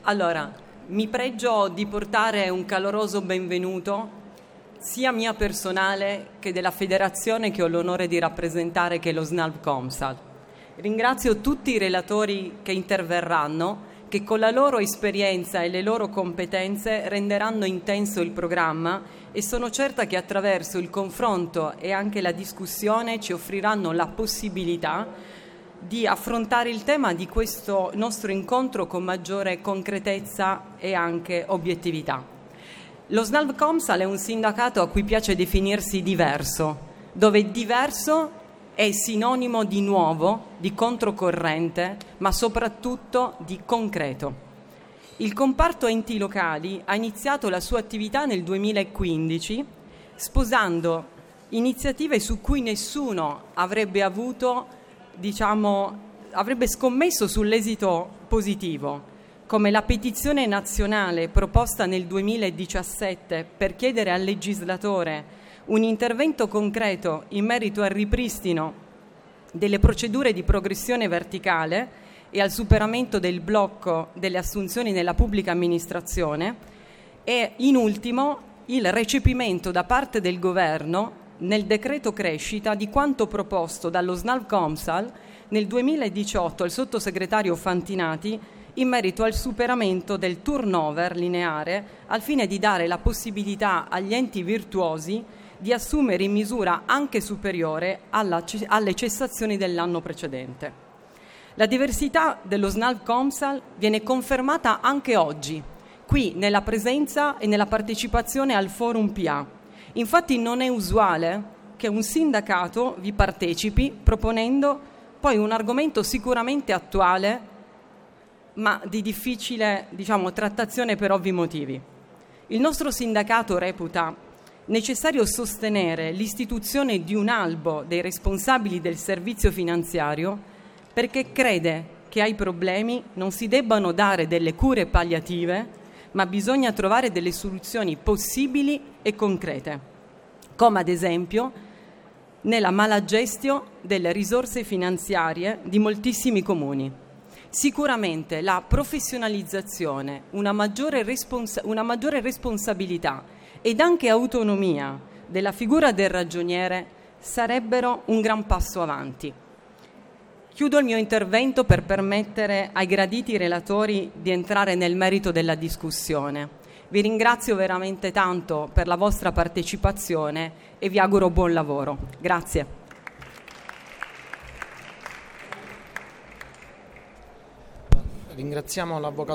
Allora, mi pregio di portare un caloroso benvenuto sia mia personale che della federazione che ho l'onore di rappresentare, che è lo SNALV COMSAL. Ringrazio tutti i relatori che interverranno, che con la loro esperienza e le loro competenze renderanno intenso il programma, e sono certa che attraverso il confronto e anche la discussione ci offriranno la possibilità di affrontare il tema di questo nostro incontro con maggiore concretezza e anche obiettività. Lo SNALV COMSAL è un sindacato a cui piace definirsi diverso, dove diverso è sinonimo di nuovo, di controcorrente, ma soprattutto di concreto. Il comparto enti locali ha iniziato la sua attività nel 2015, sposando iniziative su cui nessuno avrebbe avrebbe scommesso sull'esito positivo, come la petizione nazionale proposta nel 2017 per chiedere al legislatore un intervento concreto in merito al ripristino delle procedure di progressione verticale e al superamento del blocco delle assunzioni nella pubblica amministrazione, e in ultimo il recepimento da parte del governo nel decreto crescita di quanto proposto dallo SNALV COMSAL nel 2018 al sottosegretario Fantinati in merito al superamento del turnover lineare, al fine di dare la possibilità agli enti virtuosi di assumere in misura anche superiore alle cessazioni dell'anno precedente. La diversità dello SNALV COMSAL viene confermata anche oggi, qui nella presenza e nella partecipazione al Forum PA. Infatti non è usuale che un sindacato vi partecipi proponendo poi un argomento sicuramente attuale, ma di difficile, trattazione per ovvi motivi. Il nostro sindacato reputa necessario sostenere l'istituzione di un albo dei responsabili del servizio finanziario, perché crede che ai problemi non si debbano dare delle cure palliative, ma bisogna trovare delle soluzioni possibili e concrete, come ad esempio nella malagestio delle risorse finanziarie di moltissimi comuni. Sicuramente la professionalizzazione, una maggiore responsabilità ed anche autonomia della figura del ragioniere sarebbero un gran passo avanti. Chiudo il mio intervento per permettere ai graditi relatori di entrare nel merito della discussione. Vi ringrazio veramente tanto per la vostra partecipazione e vi auguro buon lavoro. Grazie. Ringraziamo l'avvocato